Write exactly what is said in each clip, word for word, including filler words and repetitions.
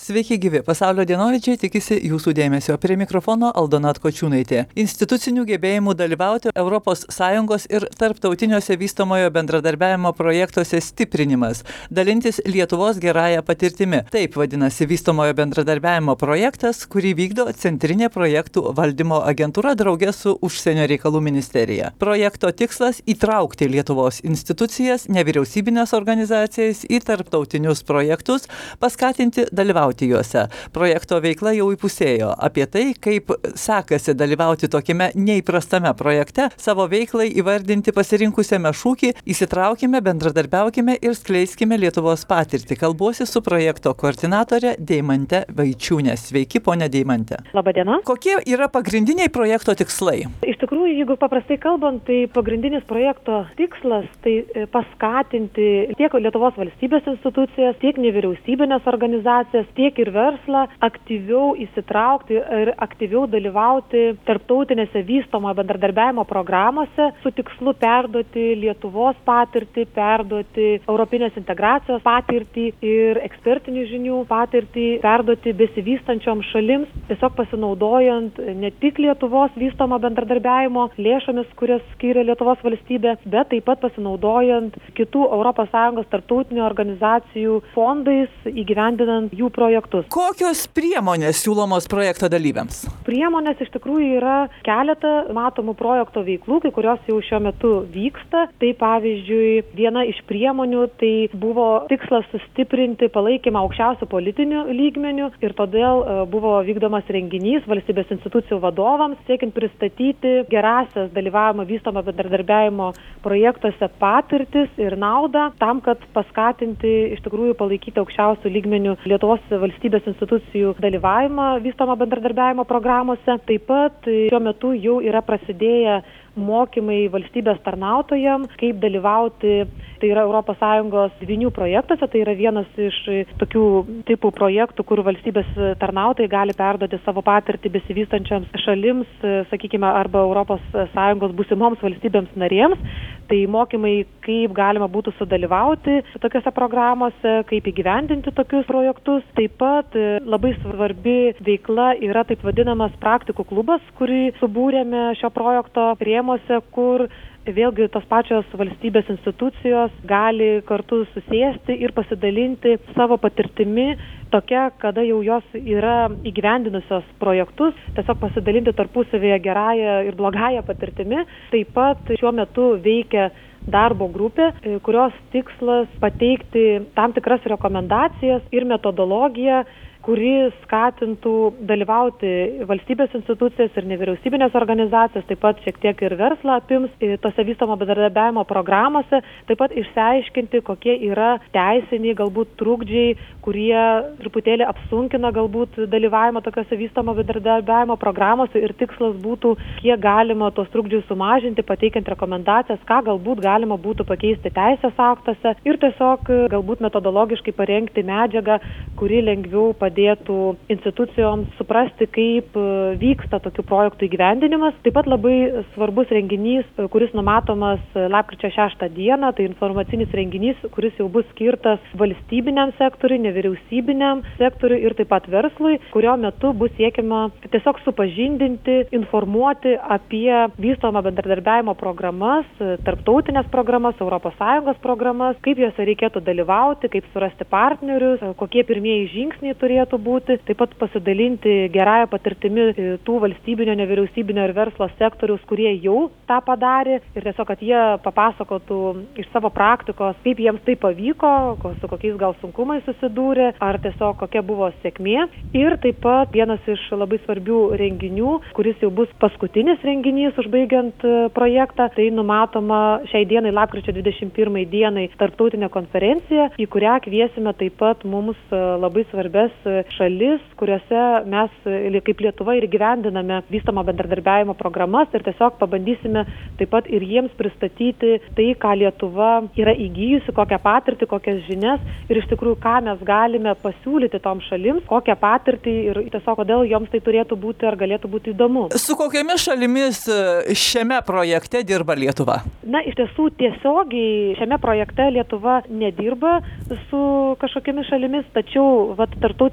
Sveiki gyvi, pasaulio dienovidžiai tikisi jūsų dėmesio. Prie mikrofono Aldona Atkočiūnaitė. Institucinių gebėjimų dalyvauti Europos Sąjungos ir tarptautiniuose vystomojo bendradarbiavimo projektuose stiprinimas. Dalintis Lietuvos gerąją patirtimi. Taip vadinasi vystomojo bendradarbiavimo projektas, kurį vykdo Centrinė projektų valdymo agentūra drauge su Užsienio reikalų ministerija. Projekto tikslas – įtraukti Lietuvos institucijas, nevyriausybinės organizacijas į tarptautinius projektus, paskatinti dalyvauti juose. Projekto veikla jau įpusėjo. Apie tai, kaip sekasi dalyvauti tokiame neįprastame projekte, savo veiklai įvardinti pasirinkusiame šūkį įsitraukime, bendradarbiaukime ir skleiskime Lietuvos patirtį. Kalbuosi su projekto koordinatorė Deimante Vaičiūne. Sveiki, ponia Deimante. Labadiena. Kokie yra pagrindiniai projekto tikslai? Iš tikrųjų, jeigu paprastai kalbant, tai pagrindinis projekto tikslas tai paskatinti tiek Lietuvos valstybės institucijas, tiek nevyriausybinės organizacijas, tiek ir verslą aktyviau įsitraukti ir aktyviau dalyvauti tarptautinėse vystomo bendradarbiavimo programuose su tikslu perduoti Lietuvos patirtį, perduoti europinės integracijos patirtį ir ekspertinių žinių patirtį, perduoti besivystančiom šalims, tiesiog pasinaudojant ne tik Lietuvos vystomo bendradarbiavimo lėšomis, kurias skiria Lietuvos valstybė, bet taip pat pasinaudojant kitų Europos Sąjungos tarptautinių organizacijų fondais įgyvendinant jų projektus. Kokios priemonės siūlomos projekto dalyviams? Priemonės iš tikrųjų yra keletą matomų projekto veiklų, kai kurios jau šiuo metu vyksta. Tai pavyzdžiui, viena iš priemonių tai buvo tikslas sustiprinti palaikymą aukščiausių politinių lygmenių ir todėl buvo vykdomas renginys valstybės institucijų vadovams, siekiant pristatyti gerąsias dalyvavimo vystomo bendradarbiavimo projektuose patirtis ir naudą tam, kad paskatinti iš tikrųjų palaikyti aukščiausių lygmenių Lietuvos valstybės institucijų dalyvavimą vystomo bendradarbiavimo programuose. Taip pat šiuo metu jau yra prasidėję mokymai valstybės tarnautojams, kaip dalyvauti, tai yra Europos Sąjungos dvynių projektuose, tai yra vienas iš tokių tipų projektų, kur valstybės tarnautojai gali perduoti savo patirtį besivystančiams šalims, sakykime, arba Europos Sąjungos būsimoms valstybėms narėms. Tai mokymai, kaip galima būtų sudalyvauti tokiuose programuose, kaip įgyvendinti tokius projektus. Taip pat labai svarbi veikla yra taip vadinamas praktikų klubas, kurį subūrėme šio projekto rėmuose, kur vėlgi tos pačios valstybės institucijos gali kartu susėsti ir pasidalinti savo patirtimi tokia, kada jau jos yra įgyvendinusios projektus, tiesiog pasidalinti tarpusavėje gerąją ir blogąją patirtimi. Taip pat šiuo metu veikia darbo grupė, kurios tikslas pateikti tam tikras rekomendacijas ir metodologiją, kuri skatintų dalyvauti valstybės institucijas ir nevyriausybinės organizacijas, taip pat šiek tiek ir verslą apims tose vystomo bendradarbiavimo programose, taip pat išsiaiškinti, kokie yra teisiniai galbūt trukdžiai, kurie truputėlį apsunkina galbūt dalyvavimą tokiose vystomo bendradarbiavimo programose ir tikslas būtų, kiek galima tos trukdžius sumažinti, pateikiant rekomendacijas, ką galbūt galima būtų pakeisti teisės aktuose ir tiesiog galbūt metodologiškai parengti medžiagą, kuri lengviau padėtų padėtų institucijoms suprasti, kaip vyksta tokių projektų įgyvendinimas. Taip pat labai svarbus renginys, kuris numatomas lapkričio šeštą dieną, tai informacinis renginys, kuris jau bus skirtas valstybiniam sektoriui, nevyriausybiniam sektoriui ir taip pat verslui, kurio metu bus siekiama tiesiog supažindinti, informuoti apie vystomą bendradarbiavimo programas, tarptautinės programas, Europos Sąjungos programas, kaip jose reikėtų dalyvauti, kaip surasti partnerius, kokie pirmieji žingsniai turėtų būti, taip pat pasidalinti gerąją patirtimi tų valstybinio, nevyriausybinio ir verslo sektoriaus, kurie jau tą padarė ir tiesiog, kad jie papasakotų iš savo praktikos, kaip jiems tai pavyko, su kokiais gal sunkumais susidūrė, ar tiesiog kokia buvo sėkmė. Ir taip pat vienas iš labai svarbių renginių, kuris jau bus paskutinis renginys užbaigiant projektą, tai numatoma šiai dienai, lapkričio dvidešimt pirmai dienai, tarptautinė konferencija, į kurią kviesime taip pat mums labai svarbes šalis, kuriuose mes kaip Lietuva ir gyvendiname vystomo bendradarbiavimo programas ir tiesiog pabandysime taip pat ir jiems pristatyti tai, ką Lietuva yra įgijusi, kokią patirtį, kokias žinias ir iš tikrųjų, ką mes galime pasiūlyti toms šalims, kokią patirtį ir tiesiog kodėl joms tai turėtų būti ar galėtų būti įdomu. Su kokiamis šalimis šiame projekte dirba Lietuva? Na, iš tiesų tiesiogiai šiame projekte Lietuva nedirba su kažkokiamis šalimis, tačiau vat, tarptautinės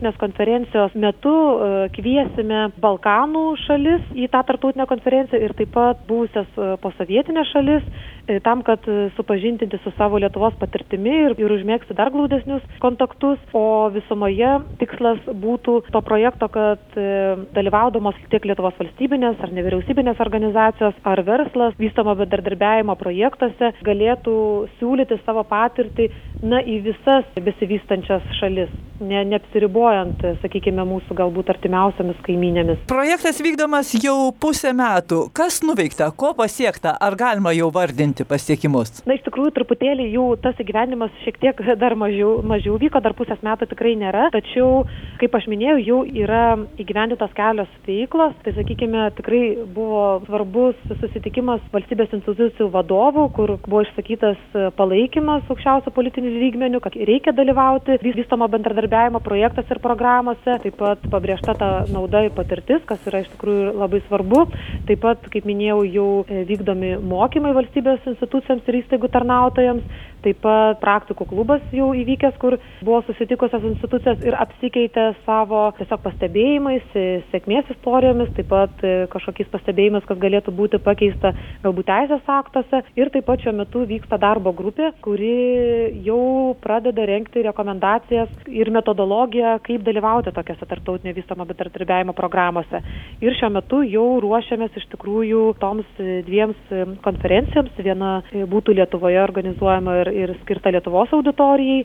tarptautinės konferencijos metu kviesime Balkanų šalis į tą tarptautinę konferenciją ir taip pat buvusias posovietinės šalis, tam, kad supažindinti su savo Lietuvos patirtimi ir, ir užmėgsti dar glaudesnius kontaktus, o visumoje tikslas būtų to projekto, kad dalyvaudamos tiek Lietuvos valstybinės ar nevyriausybinės organizacijos ar verslas vystomo bendradarbiavimo projektuose galėtų siūlyti savo patirtį na, į visas besivystančias šalis, ne, neapsiribojant, sakykime, mūsų galbūt artimiausiamis kaimynėmis. Projektas vykdomas jau pusę metų. Kas nuveikta, ko pasiekta, ar galima jau vardinti pasiekimus? Na, iš tikrųjų, truputėlį jau tas įgyvendimas šiek tiek dar mažiau, mažiau vyko, dar pusės metų tikrai nėra, tačiau, kaip aš minėjau, jau yra įgyvendintos kelios veiklos, tai, sakykime, tikrai buvo svarbus susitikimas valstybės institucijų vadovų, kur buvo išsakytas palaikymas aukščiausio politinių lygmenių, kad reikia dalyvauti vystomo bendradarbiavimo projektuose ir programuose, taip pat pabrėžta ta nauda ir patirtis, kas yra iš tikrųjų labai svarbu, taip pat, kaip minėjau, jau vykdomi mokymai valstybės institucijams ir įstaigų tarnautojams, taip pat praktikų klubas jau įvykęs, kur buvo susitikusios institucijos ir apsikeitė savo tiesiog pastebėjimais, sėkmės istorijomis, taip pat kažkokiais pastebėjimais, kas galėtų būti pakeista galbūt teisės aktuose. Ir taip pat šiuo metu vyksta darbo grupė, kuri jau pradeda rengti rekomendacijas ir metodologiją, kaip dalyvauti tokiose tarptautinio vystomo bendradarbiavimo programuose. Ir šiuo metu jau ruošiamės iš tikrųjų toms dviems konferencijoms. Viena būtų Lietuvoje organizuojama ir ir skirta Lietuvos auditorijai,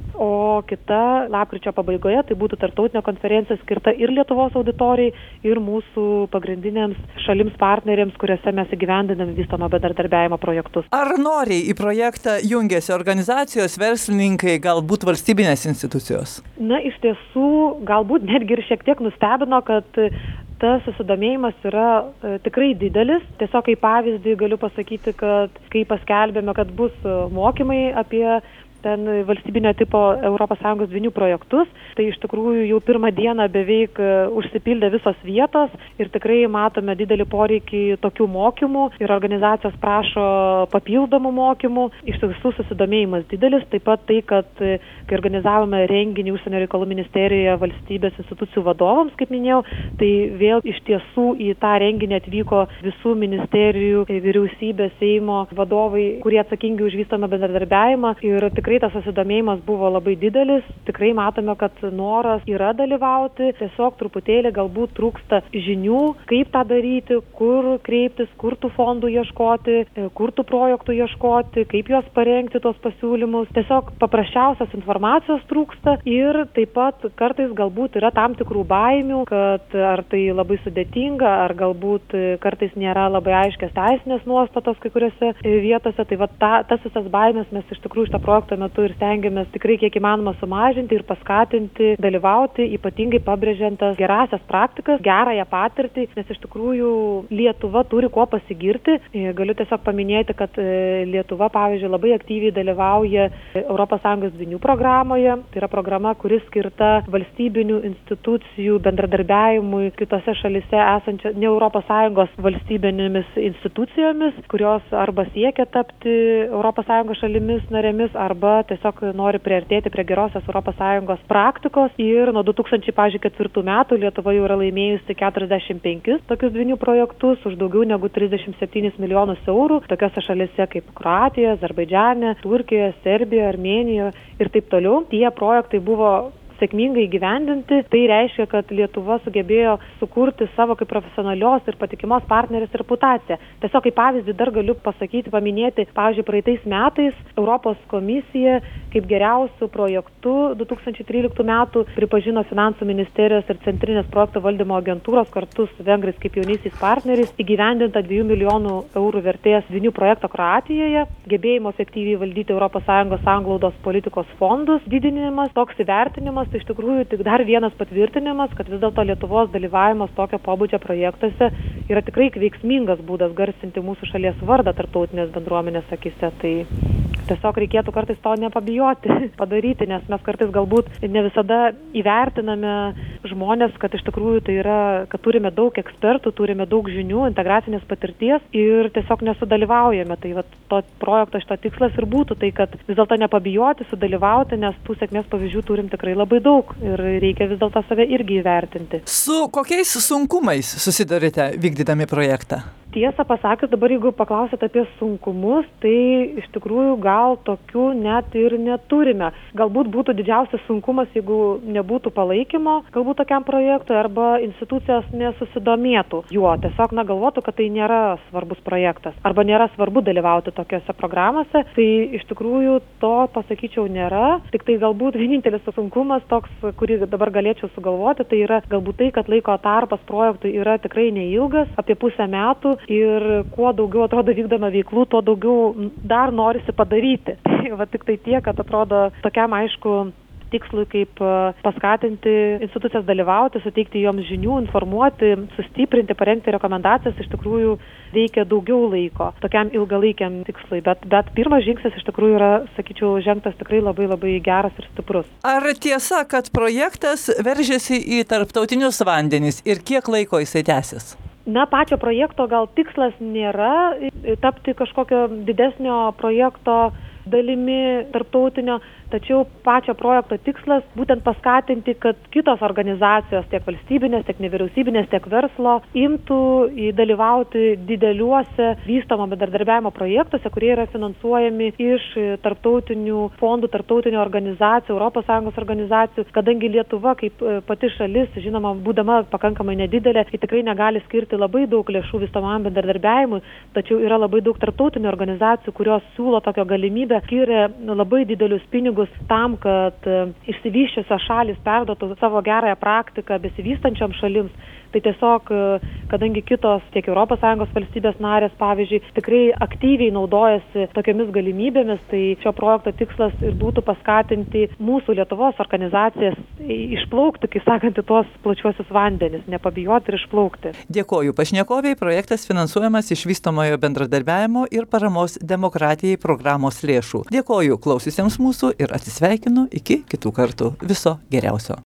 o kita lapkričio pabaigoje tai būtų tarptautinė konferencija skirta ir Lietuvos auditorijai, ir mūsų pagrindinėms šalims partneriams, kuriuose mes įgyvendiname vystomo bendradarbiavimo projektus. Ar noriai į projektą jungiasi organizacijos, verslininkai, galbūt valstybinės institucijos? Na, iš tiesų, galbūt netgi ir šiek tiek nustebino, kad tas susidomėjimas yra e, tikrai didelis. Tiesiog kaip pavyzdį galiu pasakyti, kad kai paskelbėme, kad bus mokymai apie ten valstybinio tipo Europos Sąjungos dvynių projektus, tai iš tikrųjų jau pirmą dieną beveik užsipildė visos vietos ir tikrai matome didelį poreikį tokių mokymų ir organizacijos prašo papildomų mokymų. Iš tiesų susidomėjimas didelis, taip pat tai, kad kai organizavome renginį Užsienio reikalų ministerijoje valstybės institucijų vadovams, kaip minėjau, tai vėl iš tiesų į tą renginį atvyko visų ministerijų, vyriausybės, Seimo vadovai, kurie atsakingi už vystomą bendradarbiavimą ir tikrai tas susidomėjimas buvo labai didelis, tikrai matome, kad noras yra dalyvauti, tiesiog truputėlį galbūt trūksta žinių, kaip tą daryti, kur kreiptis, kur tų fondų ieškoti, kur tų projektų ieškoti, kaip juos parengti, tuos pasiūlymus. Tiesiog paprasčiausios informacijos trūksta ir taip pat kartais galbūt yra tam tikrų baimių, kad ar tai labai sudėtinga, ar galbūt kartais nėra labai aiškios teisinės nuostatos kai kuriuose vietose. Tai va ta, tas visas baimės mes iš tikrųjų šitą projektą metu ir stengiamės tikrai kiek įmanoma sumažinti ir paskatinti dalyvauti, ypatingai pabrėžiant tas gerąsias praktikas, gerąją patirtį, nes iš tikrųjų Lietuva turi kuo pasigirti. Galiu tiesiog paminėti, kad Lietuva, pavyzdžiui, labai aktyviai dalyvauja Europos Sąjungos dvynių programoje. Tai yra programa, kuri skirta valstybinių institucijų bendradarbiavimui kitose šalise esančio ne Europos Sąjungos valstybinėmis institucijojomis, kurios arba siekia tapti Europos Sąjungos šalimis narėmis, arba tiesiog nori priartėti prie gerosios Europos Sąjungos praktikos. Ir nuo du tūkstančiai ketvirtų metų Lietuva jau yra laimėjusi keturiasdešimt penkis tokius dvynių projektus už daugiau negu trisdešimt septynis milijonus eurų tokiose šalise kaip Kroatija, Azerbaidžane, Turkija, Serbija, Armėnija ir taip toliau. Tie projektai buvo sėkmingai įgyvendinti. Tai reiškia, kad Lietuva sugebėjo sukurti savo kaip profesionalios ir patikimos partnerės reputaciją. Tiesiog kaip pavyzdį dar galiu pasakyti, paminėti, pavyzdžiui, praeitais metais Europos komisija kaip geriausių projektų du tūkstančiai tryliktų metų pripažino Finansų ministerijos ir Centrinės projektų valdymo agentūros kartu su vengrais kaip jauniaisiais partneriais įgyvendintą dviejų milijonų eurų vertės dvynių projektą Kroatijoje, gebėjimo efektyviai valdyti Europos Sąjungos sanglaudos politikos fondus didinimas, toks įvertinimas. Tai iš tikrųjų tik dar vienas patvirtinimas, kad vis dėlto Lietuvos dalyvavimas tokio pobūdžio projektuose yra tikrai veiksmingas būdas garsinti mūsų šalies vardą tarptautinės bendruomenės akise. Tai tiesiog reikėtų kartais to nepabijoti padaryti, nes mes kartais galbūt ne visada įvertiname žmonės, kad iš tikrųjų tai yra, kad turime daug ekspertų, turime daug žinių, integracinės patirties ir tiesiog nesudalyvaujame. Tai vat, to projekto šito tikslas ir būtų tai, kad vis dėlto nepabijoti sudalyvauti, nes tų sėkmės pavyzdžių turim tikrai labai daug ir reikia vis dėlto save irgi įvertinti. Su kokiais sunkumais susidurite vykdydami projektą? Tiesą pasakius, dabar jeigu paklausėt apie sunkumus, tai iš tikrųjų gal tokių net ir neturime. Galbūt būtų didžiausias sunkumas, jeigu nebūtų palaikymo, galbūt tokiam projektui, arba institucijos nesusidomėtų juo. Tiesiog, na, galvotų, kad tai nėra svarbus projektas, arba nėra svarbu dalyvauti tokiuose programuose. Tai iš tikrųjų to, pasakyčiau, nėra. Tik tai galbūt vienintelis sunkumas toks, kurį dabar galėčiau sugalvoti, tai yra galbūt tai, kad laiko tarpas projektui yra tikrai neilgas, apie pusę metų. Ir kuo daugiau atrodo vykdoma veiklų, tuo daugiau dar norisi padaryti. Va tik tai tiek, kad atrodo tokiam aišku tikslui, kaip paskatinti institucijas dalyvauti, suteikti joms žinių, informuoti, sustiprinti, parengti rekomendacijas, iš tikrųjų reikia daugiau laiko tokiam ilgalaikiam tikslui. Bet, bet pirmas žingsnis iš tikrųjų yra, sakyčiau, žengtas tikrai labai labai geras ir stiprus. Ar tiesa, kad projektas veržiasi į tarptautinius vandenis ir kiek laiko jisai tęsis? Na, pačio projekto gal tikslas nėra tapti kažkokio didesnio projekto dalimi tarptautinio, tačiau pačio projekto tikslas būtent paskatinti, kad kitos organizacijos, tiek valstybinės, tiek nevyriausybinės, tiek verslo, imtų dalyvauti dideliuose vystomo bendradarbiavimo projektuose, kurie yra finansuojami iš tarptautinių fondų, tarptautinių organizacijų, Europos Sąjungos organizacijų, kadangi Lietuva kaip pati šalis, žinoma, būdama pakankamai nedidelė, ji tikrai negali skirti labai daug lėšų vystomam bendradarbiavimui, tačiau yra labai daug tarptautinių organizacijų, kurios siūlo tokią galimybę, skiria labai didelius pinigus tam, kad išsivysčiusios šalis perduotų savo gerąją praktiką besivystančiom šalims. Tai tiesiog, kadangi kitos tiek Europos Sąjungos valstybės narės, pavyzdžiui, tikrai aktyviai naudojasi tokiamis galimybėmis, tai šio projekto tikslas ir būtų paskatinti mūsų Lietuvos organizacijas išplaukti, kai sakant, į tuos plačiuosius vandenis, nepabijoti ir išplaukti. Dėkoju pašnekoviai, projektas finansuojamas iš vystomojo bendradarbiavimo ir paramos demokratijai programos lėšų. Dėkoju klausiusiems mūsų ir atsisveikinu iki kitų kartų. Viso geriausio.